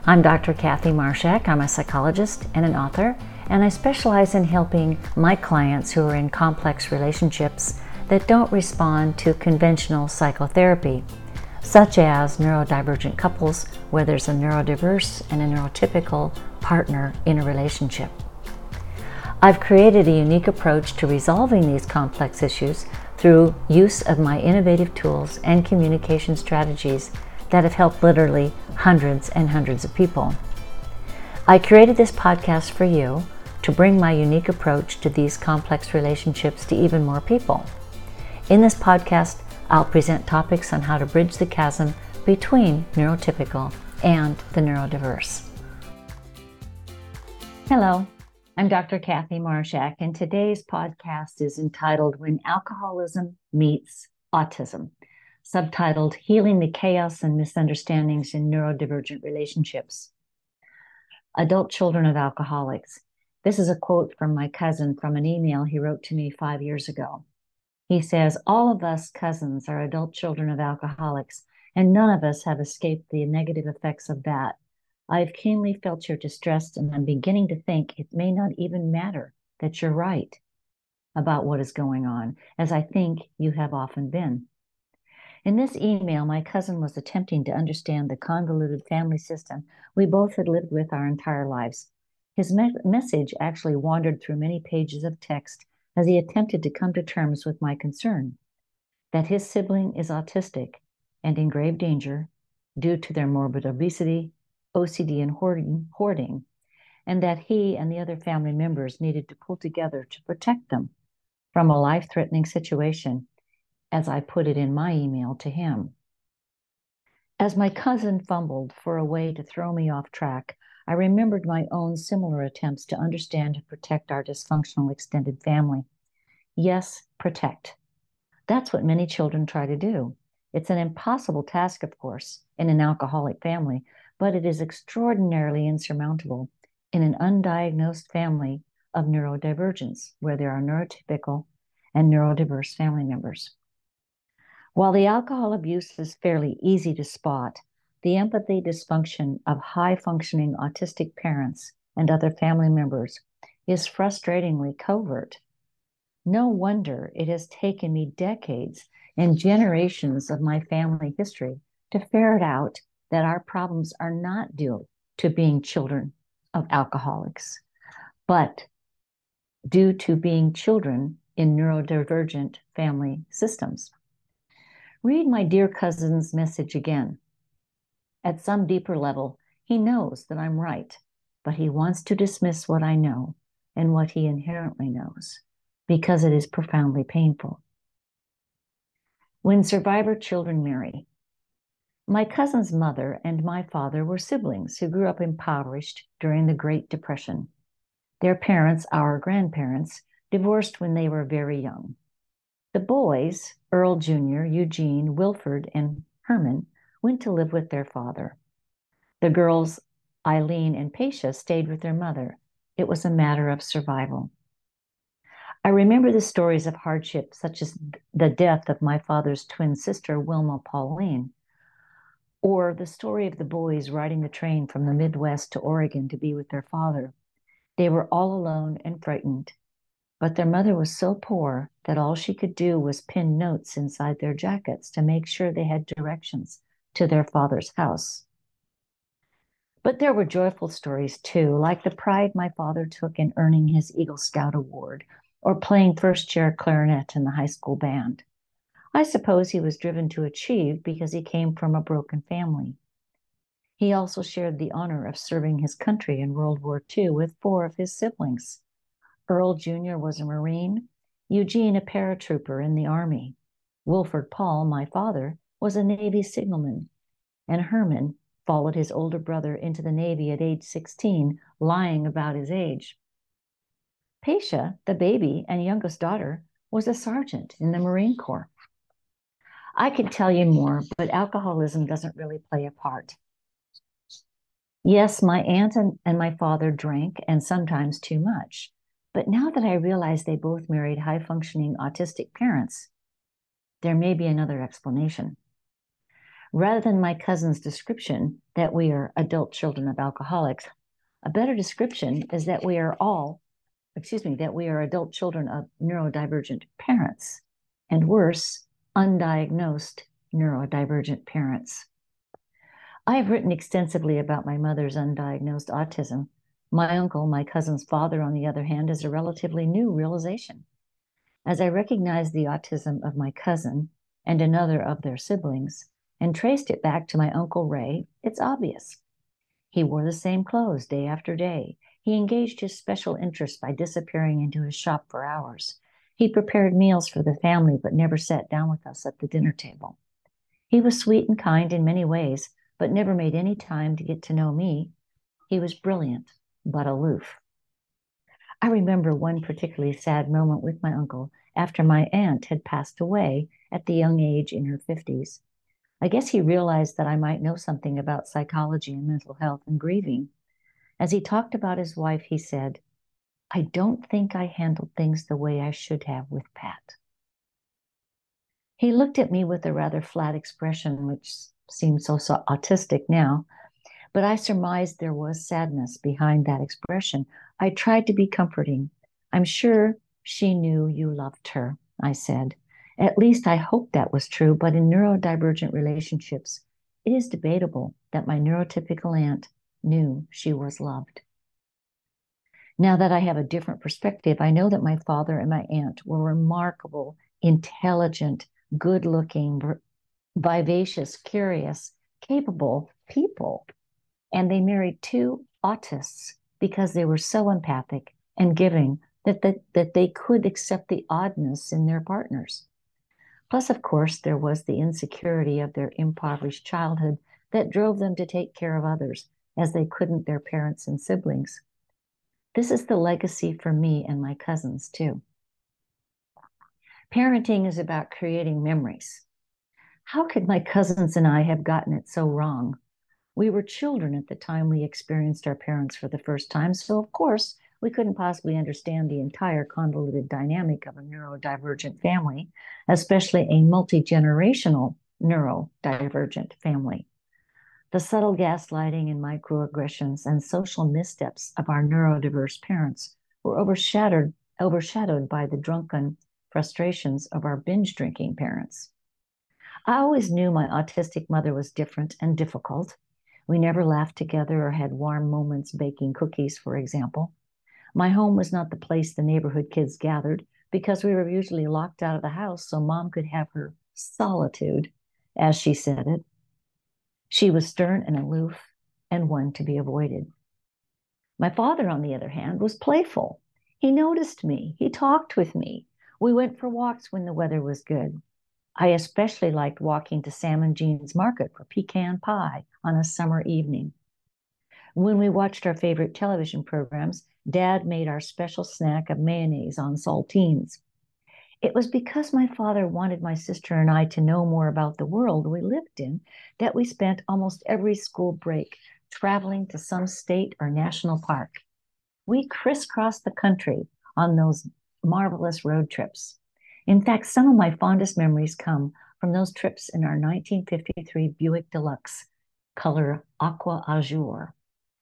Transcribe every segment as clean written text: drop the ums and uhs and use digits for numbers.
I'm Dr. Kathy Marshak. I'm a psychologist and an author, and I specialize in helping my clients who are in complex relationships that don't respond to conventional psychotherapy, such as neurodivergent couples where there's a neurodiverse and a neurotypical partner in a relationship. I've created a unique approach to resolving these complex issues through use of my innovative tools and communication strategies that have helped literally hundreds and hundreds of people. I created this podcast for you to bring my unique approach to these complex relationships to even more people. In this podcast, I'll present topics on how to bridge the chasm between neurotypical and the neurodiverse. Hello, I'm Dr. Kathy Marshak, and today's podcast is entitled When Alcoholism Meets Autism, subtitled Healing the Chaos and Misunderstandings in Neurodivergent Relationships. Adult children of alcoholics. This is a quote from my cousin from an email he wrote to me 5 years ago. He says, "All of us cousins are adult children of alcoholics, and none of us have escaped the negative effects of that. I've keenly felt your distress, and I'm beginning to think it may not even matter that you're right about what is going on, as I think you have often been." In this email, my cousin was attempting to understand the convoluted family system we both had lived with our entire lives. His message actually wandered through many pages of text as he attempted to come to terms with my concern that his sibling is autistic and in grave danger due to their morbid obesity, OCD, and hoarding, and that he and the other family members needed to pull together to protect them from a life-threatening situation, as I put it in my email to him. As my cousin fumbled for a way to throw me off track, I remembered my own similar attempts to understand and protect our dysfunctional extended family. Yes, protect. That's what many children try to do. It's an impossible task, of course, in an alcoholic family, but it is extraordinarily insurmountable in an undiagnosed family of neurodivergence, where there are neurotypical and neurodiverse family members. While the alcohol abuse is fairly easy to spot, the empathy dysfunction of high-functioning autistic parents and other family members is frustratingly covert. No wonder it has taken me decades and generations of my family history to ferret out that our problems are not due to being children of alcoholics, but due to being children in neurodivergent family systems. Read my dear cousin's message again. At some deeper level, he knows that I'm right, but he wants to dismiss what I know and what he inherently knows, because it is profoundly painful. When survivor children marry. My cousin's mother and my father were siblings who grew up impoverished during the Great Depression. Their parents, our grandparents, divorced when they were very young. The boys, Earl Jr., Eugene, Wilford, and Herman, went to live with their father. The girls, Eileen and Paisha, stayed with their mother. It was a matter of survival. I remember the stories of hardship, such as the death of my father's twin sister, Wilma Pauline, or the story of the boys riding the train from the Midwest to Oregon to be with their father. They were all alone and frightened, but their mother was so poor that all she could do was pin notes inside their jackets to make sure they had directions to their father's house. But there were joyful stories too, like the pride my father took in earning his Eagle Scout award or playing first chair clarinet in the high school band. I suppose he was driven to achieve because he came from a broken family. He also shared the honor of serving his country in World War II with 4 of his siblings. Earl Jr. was a Marine, Eugene a paratrooper in the Army. Wilford Paul, my father, was a Navy signalman, and Herman followed his older brother into the Navy at age 16, lying about his age. Paisha, the baby and youngest daughter, was a sergeant in the Marine Corps. I could tell you more, but alcoholism doesn't really play a part. Yes, my aunt and my father drank, and sometimes too much. But now that I realize they both married high-functioning autistic parents, there may be another explanation. Rather than my cousin's description that we are adult children of alcoholics, a better description is that we are adult children of neurodivergent parents, and worse, undiagnosed neurodivergent parents. I have written extensively about my mother's undiagnosed autism. My uncle, my cousin's father, on the other hand, is a relatively new realization. As I recognized the autism of my cousin and another of their siblings and traced it back to my Uncle Ray, it's obvious. He wore the same clothes day after day. He engaged his special interests by disappearing into his shop for hours. He prepared meals for the family, but never sat down with us at the dinner table. He was sweet and kind in many ways, but never made any time to get to know me. He was brilliant, but aloof. I remember one particularly sad moment with my uncle after my aunt had passed away at the young age in her 50s. I guess he realized that I might know something about psychology and mental health and grieving. As he talked about his wife, he said, "I don't think I handled things the way I should have with Pat." He looked at me with a rather flat expression, which seemed so autistic now, but I surmised there was sadness behind that expression. I tried to be comforting. "I'm sure she knew you loved her," I said. "At least I hoped that was true, but in neurodivergent relationships, it is debatable that my neurotypical aunt knew she was loved." Now that I have a different perspective, I know that my father and my aunt were remarkable, intelligent, good-looking, vivacious, curious, capable people. And they married two autists because they were so empathic and giving that they could accept the oddness in their partners. Plus, of course, there was the insecurity of their impoverished childhood that drove them to take care of others as they couldn't their parents and siblings. This is the legacy for me and my cousins, too. Parenting is about creating memories. How could my cousins and I have gotten it so wrong? We were children at the time we experienced our parents for the first time, so of course, we couldn't possibly understand the entire convoluted dynamic of a neurodivergent family, especially a multi-generational neurodivergent family. The subtle gaslighting and microaggressions and social missteps of our neurodiverse parents were overshadowed by the drunken frustrations of our binge drinking parents. I always knew my autistic mother was different and difficult. We never laughed together or had warm moments baking cookies, for example. My home was not the place the neighborhood kids gathered because we were usually locked out of the house so Mom could have her solitude, as she said it. She was stern and aloof and one to be avoided. My father, on the other hand, was playful. He noticed me. He talked with me. We went for walks when the weather was good. I especially liked walking to Sam and Jean's Market for pecan pie on a summer evening. When we watched our favorite television programs, Dad made our special snack of mayonnaise on saltines. It was because my father wanted my sister and I to know more about the world we lived in that we spent almost every school break traveling to some state or national park. We crisscrossed the country on those marvelous road trips. In fact, some of my fondest memories come from those trips in our 1953 Buick Deluxe, color aqua azure.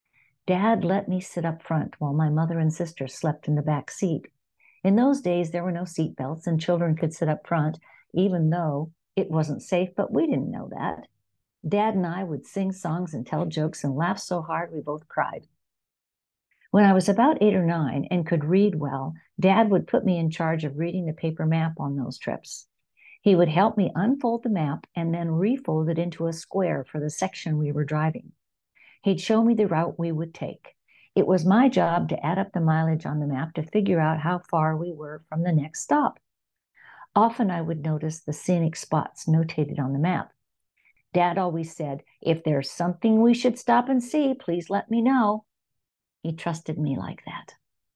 Dad let me sit up front while my mother and sister slept in the back seat. In those days, there were no seat belts and children could sit up front, even though it wasn't safe, but we didn't know that. Dad and I would sing songs and tell jokes and laugh so hard we both cried. When I was about 8 or 9 and could read well, Dad would put me in charge of reading the paper map on those trips. He would help me unfold the map and then refold it into a square for the section we were driving. He'd show me the route we would take. It was my job to add up the mileage on the map to figure out how far we were from the next stop. Often I would notice the scenic spots notated on the map. Dad always said, "If there's something we should stop and see, please let me know." He trusted me like that.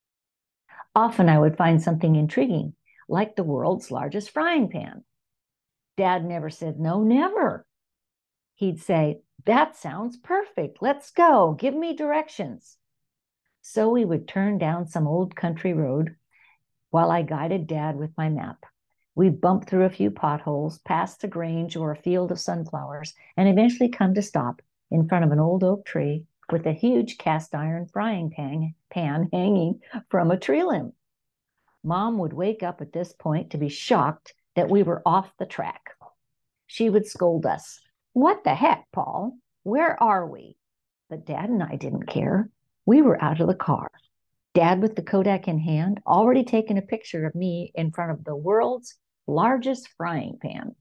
Often I would find something intriguing, like the world's largest frying pan. Dad never said no, never. He'd say, "That sounds perfect. Let's go. Give me directions." So we would turn down some old country road while I guided Dad with my map. We bump through a few potholes, past a grange or a field of sunflowers, and eventually come to stop in front of an old oak tree with a huge cast iron frying pan hanging from a tree limb. Mom would wake up at this point to be shocked that we were off the track. She would scold us. What the heck, Paul? Where are we? But Dad and I didn't care. We were out of the car. Dad with the Kodak in hand, already taken a picture of me in front of the world's largest frying pan.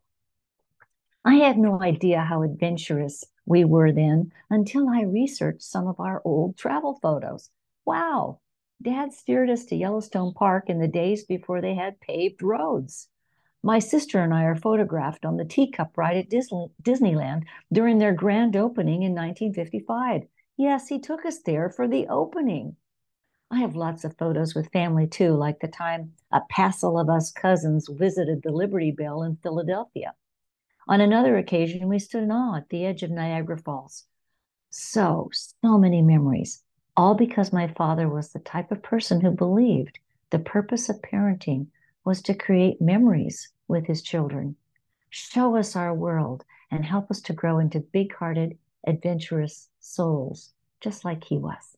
I had no idea how adventurous we were then until I researched some of our old travel photos. Wow, Dad steered us to Yellowstone Park in the days before they had paved roads. My sister and I are photographed on the teacup ride at Disneyland during their grand opening in 1955. Yes, he took us there for the opening. I have lots of photos with family too, like the time a passel of us cousins visited the Liberty Bell in Philadelphia. On another occasion, we stood in awe at the edge of Niagara Falls. So many memories, all because my father was the type of person who believed the purpose of parenting was to create memories with his children, show us our world, and help us to grow into big-hearted, adventurous souls, just like he was.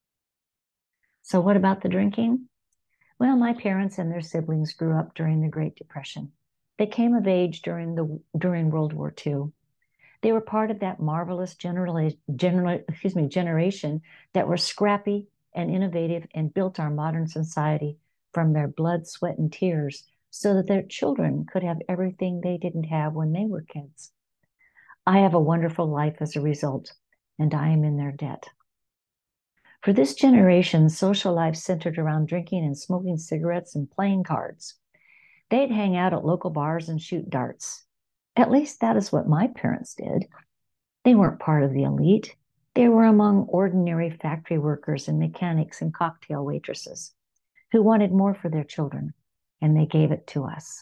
So what about the drinking? Well, my parents and their siblings grew up during the Great Depression. They came of age during World War II. They were part of that marvelous generation that were scrappy and innovative and built our modern society from their blood, sweat, and tears so that their children could have everything they didn't have when they were kids. I have a wonderful life as a result, and I am in their debt. For this generation, social life centered around drinking and smoking cigarettes and playing cards. They'd hang out at local bars and shoot darts. At least that is what my parents did. They weren't part of the elite. They were among ordinary factory workers and mechanics and cocktail waitresses who wanted more for their children, and they gave it to us.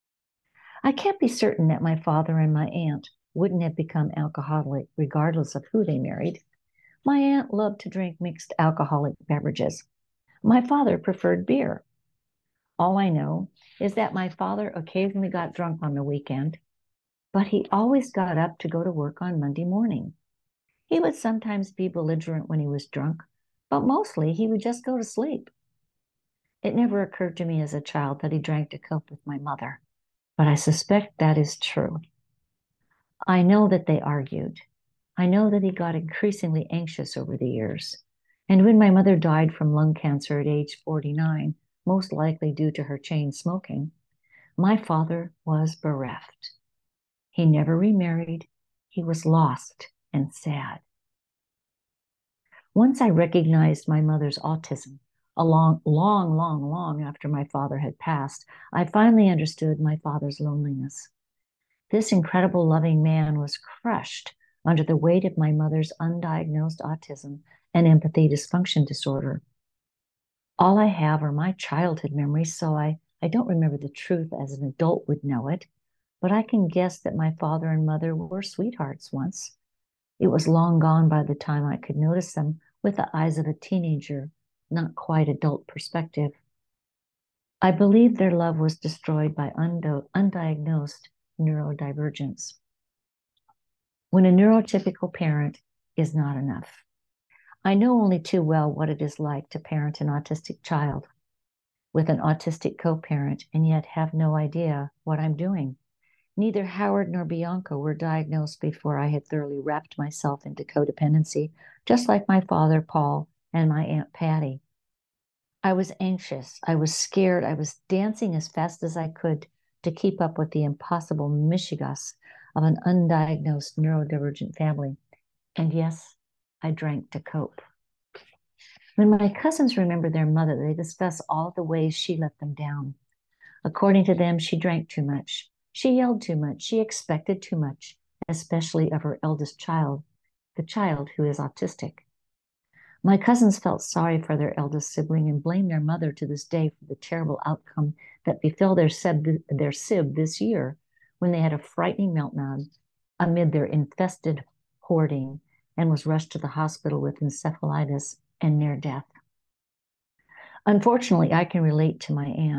I can't be certain that my father and my aunt wouldn't have become alcoholic regardless of who they married. My aunt loved to drink mixed alcoholic beverages. My father preferred beer. All I know is that my father occasionally got drunk on the weekend, but he always got up to go to work on Monday morning. He would sometimes be belligerent when he was drunk, but mostly he would just go to sleep. It never occurred to me as a child that he drank to cope with my mother, but I suspect that is true. I know that they argued. I know that he got increasingly anxious over the years. And when my mother died from lung cancer at age 49, most likely due to her chain smoking, my father was bereft. He never remarried. He was lost and sad. Once I recognized my mother's autism, long after my father had passed, I finally understood my father's loneliness. This incredible, loving man was crushed under the weight of my mother's undiagnosed autism and empathy dysfunction disorder. All I have are my childhood memories, so I don't remember the truth as an adult would know it, but I can guess that my father and mother were sweethearts once. It was long gone by the time I could notice them with the eyes of a teenager, not quite adult perspective. I believe their love was destroyed by undiagnosed neurodivergence. When a neurotypical parent is not enough. I know only too well what it is like to parent an autistic child with an autistic co-parent and yet have no idea what I'm doing. Neither Howard nor Bianca were diagnosed before I had thoroughly wrapped myself into codependency, just like my father, Paul, and my Aunt Patty. I was anxious. I was scared. I was dancing as fast as I could to keep up with the impossible mishigas of an undiagnosed neurodivergent family. And yes, I drank to cope. When my cousins remember their mother, they discuss all the ways she let them down. According to them, she drank too much. She yelled too much. She expected too much, especially of her eldest child, the child who is autistic. My cousins felt sorry for their eldest sibling and blame their mother to this day for the terrible outcome that befell their sib this year when they had a frightening meltdown amid their infested hoarding and was rushed to the hospital with encephalitis and near death. Unfortunately, I can relate to my aunt.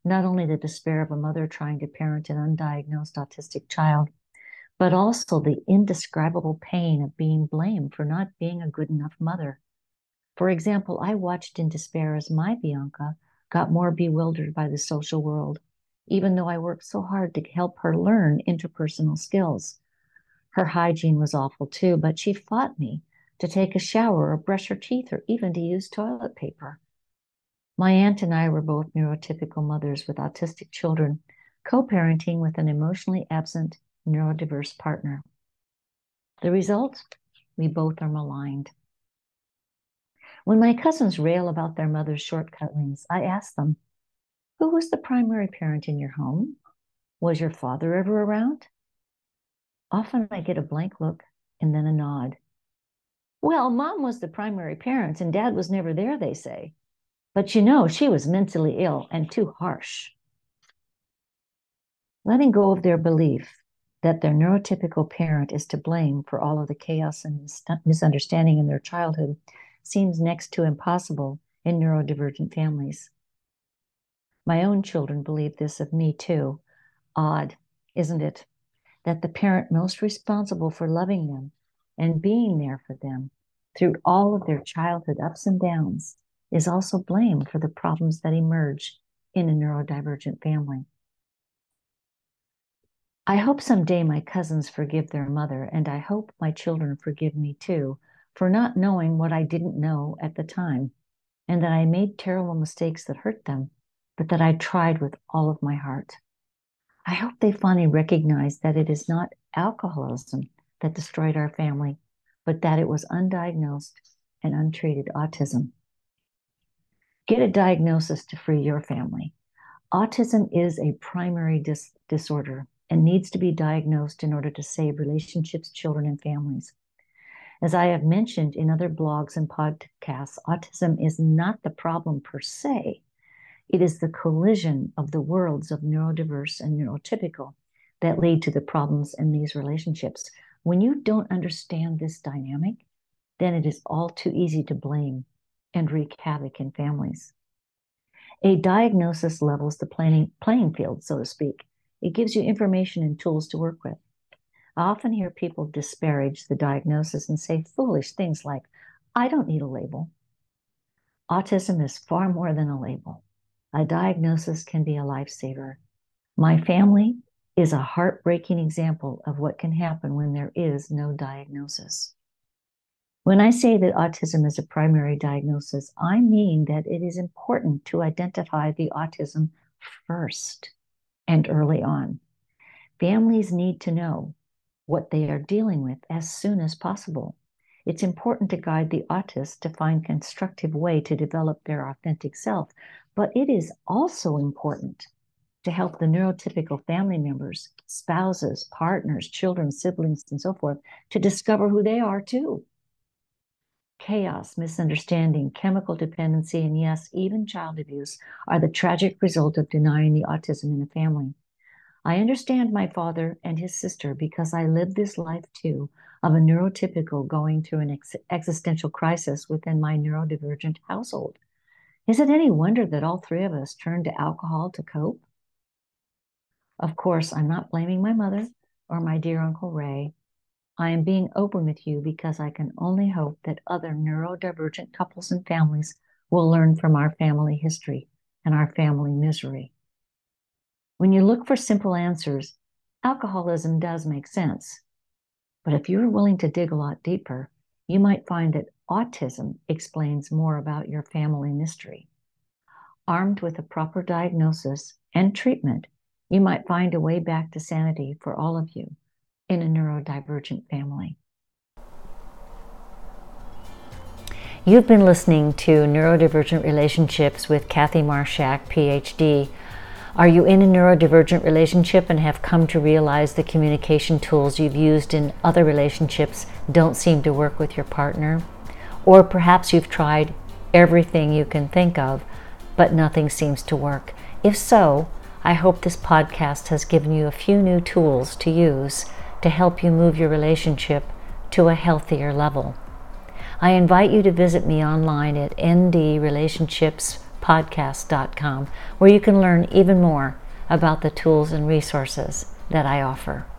not only the despair of a mother trying to parent an undiagnosed autistic child, but also the indescribable pain of being blamed for not being a good enough mother. For example, I watched in despair as my Bianca got more bewildered by the social world, even though I worked so hard to help her learn interpersonal skills. Her hygiene was awful too, but she fought me to take a shower or brush her teeth or even to use toilet paper. My aunt and I were both neurotypical mothers with autistic children, co-parenting with an emotionally absent, neurodiverse partner. The result? We both are maligned. When my cousins rail about their mother's shortcomings, I ask them, who was the primary parent in your home? Was your father ever around? Often I get a blank look and then a nod. Well, mom was the primary parent and dad was never there, they say. But she was mentally ill and too harsh. Letting go of their belief that their neurotypical parent is to blame for all of the chaos and misunderstanding in their childhood seems next to impossible in neurodivergent families. My own children believe this of me too. Odd, isn't it, that the parent most responsible for loving them and being there for them through all of their childhood ups and downs is also blamed for the problems that emerge in a neurodivergent family. I hope someday my cousins forgive their mother, and I hope my children forgive me too for not knowing what I didn't know at the time, and that I made terrible mistakes that hurt them, but that I tried with all of my heart. I hope they finally recognize that it is not alcoholism that destroyed our family, but that it was undiagnosed and untreated autism. Get a diagnosis to free your family. Autism is a primary disorder and needs to be diagnosed in order to save relationships, children, and families. As I have mentioned in other blogs and podcasts, autism is not the problem per se. It is the collision of the worlds of neurodiverse and neurotypical that lead to the problems in these relationships. When you don't understand this dynamic, then it is all too easy to blame and wreak havoc in families. A diagnosis levels the playing field, so to speak. It gives you information and tools to work with. I often hear people disparage the diagnosis and say foolish things like, I don't need a label. Autism is far more than a label. A diagnosis can be a lifesaver. My family is a heartbreaking example of what can happen when there is no diagnosis. When I say that autism is a primary diagnosis, I mean that it is important to identify the autism first and early on. Families need to know what they are dealing with as soon as possible. It's important to guide the autist to find a constructive way to develop their authentic self, but it is also important to help the neurotypical family members, spouses, partners, children, siblings, and so forth, to discover who they are too. Chaos, misunderstanding, chemical dependency, and yes, even child abuse are the tragic result of denying the autism in a family. I understand my father and his sister because I lived this life too of a neurotypical going through an existential crisis within my neurodivergent household. Is it any wonder that all three of us turned to alcohol to cope? Of course, I'm not blaming my mother or my dear Uncle Ray. I am being open with you because I can only hope that other neurodivergent couples and families will learn from our family history and our family misery. When you look for simple answers, alcoholism does make sense. But if you're willing to dig a lot deeper, you might find that autism explains more about your family mystery. Armed with a proper diagnosis and treatment, you might find a way back to sanity for all of you in a neurodivergent family. You've been listening to Neurodivergent Relationships with Kathy Marshak, PhD. Are you in a neurodivergent relationship and have come to realize the communication tools you've used in other relationships don't seem to work with your partner? Or perhaps you've tried everything you can think of, but nothing seems to work. If so, I hope this podcast has given you a few new tools to use to help you move your relationship to a healthier level. I invite you to visit me online at ndrelationships www.healingthechaospodcast.com, where you can learn even more about the tools and resources that I offer.